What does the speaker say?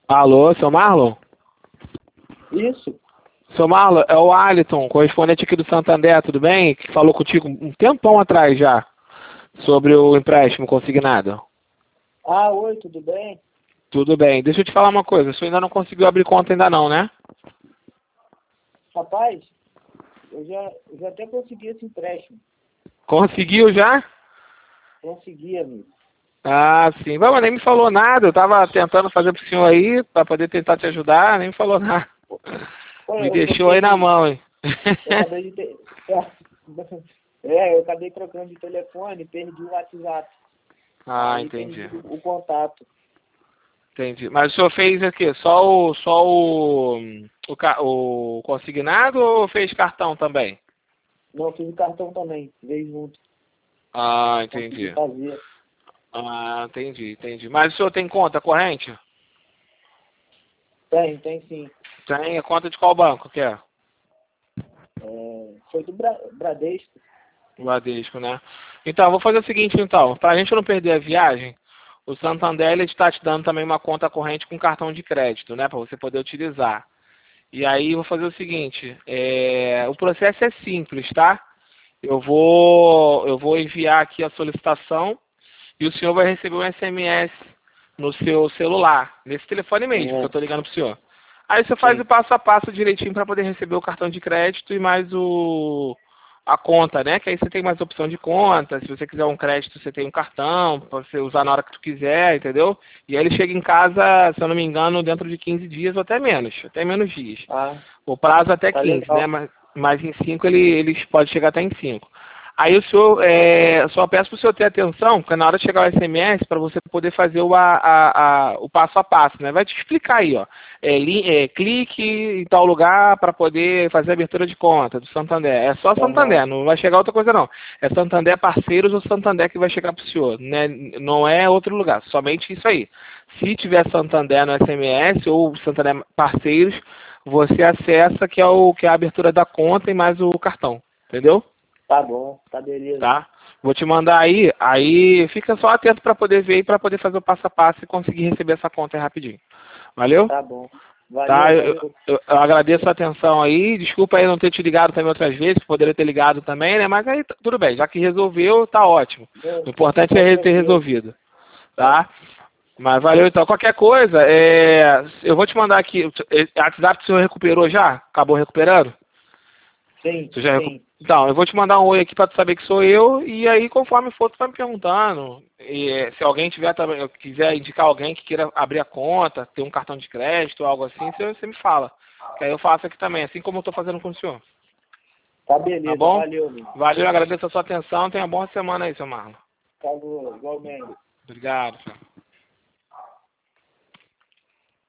Alô, seu Marlon? Isso. Seu Marlon, é o Aliton, correspondente aqui do Santander, tudo bem? Que falou contigo um tempão atrás já, sobre o empréstimo consignado. Ah, oi, tudo bem? Tudo bem. Deixa eu te falar uma coisa, você ainda não conseguiu abrir conta ainda não, né? Rapaz, eu já até consegui esse empréstimo. Conseguiu já? Consegui, amigo. Ah, sim. Mas nem me falou nada, eu tava tentando fazer pro senhor aí, pra poder tentar te ajudar, nem me falou nada. Pô, Me deixou aí na mão, hein? eu acabei de ter... eu acabei trocando de telefone, perdi o WhatsApp. Ah, Aí entendi. perdi o contato. Entendi. Mas o senhor fez aqui, o consignado ou fez cartão também? Não, fiz o cartão também, veio junto. Ah, Consegui entendi. fazer. Ah, entendi. Mas o senhor tem conta corrente? Tem sim. Tem. A conta de qual banco que é? Foi do Bradesco. O Bradesco, né? Então, eu vou fazer o seguinte, então. Para a gente não perder a viagem, o Santander ele está te dando também uma conta corrente com cartão de crédito, né? Para você poder utilizar. E aí, eu vou fazer o seguinte. O processo é simples, tá? Eu vou enviar aqui a solicitação e o senhor vai receber um SMS no seu celular, nesse telefone mesmo que eu estou ligando para o senhor. Aí você faz Sim. o passo a passo direitinho para poder receber o cartão de crédito e mais a conta, né? Que aí você tem mais opção de conta. Se você quiser um crédito, você tem um cartão para você usar na hora que tu quiser, entendeu? E aí ele chega em casa, se eu não me engano, dentro de 15 dias ou até menos dias. Ah, O prazo até tá 15, né? legal. Mas em 5 eles podem chegar até em 5. Aí o senhor, só peço para o senhor ter atenção, porque na hora de chegar o SMS, para você poder fazer o passo a passo, né? Vai te explicar aí, ó. Clique em tal lugar para poder fazer a abertura de conta do Santander. É só Aham. Santander, não vai chegar outra coisa não. É Santander Parceiros ou Santander que vai chegar para o senhor, né? Não é outro lugar, somente isso aí. Se tiver Santander no SMS ou Santander Parceiros, você acessa que é a abertura da conta e mais o cartão, entendeu? Tá bom, tá beleza. Tá? Vou te mandar aí fica só atento para poder ver e para poder fazer o passo a passo e conseguir receber essa conta aí rapidinho. Valeu? Tá bom. Tá? Valeu, Eu, valeu. eu agradeço a atenção aí. Desculpa aí não ter te ligado também outras vezes, poderia ter ligado também, né? Mas aí tudo bem, já que resolveu, tá ótimo. O importante Tá é ter tranquilo. resolvido. Tá? Mas valeu então. Qualquer coisa, eu vou te mandar aqui. O WhatsApp o senhor recuperou já? Acabou recuperando? Sim, Você já sim. Então, eu vou te mandar um oi aqui para tu saber que sou eu, e aí conforme for, tu vai me perguntando. Se alguém tiver também, quiser indicar alguém que queira abrir a conta, ter um cartão de crédito, algo assim, você me fala. Que aí eu faço aqui também, assim como eu estou fazendo com o senhor. Tá Tá beleza, bom? valeu, amigo. Valeu, agradeço a sua atenção. Tenha uma boa semana aí, seu Marlon. Falou, igualmente. Obrigado, senhor.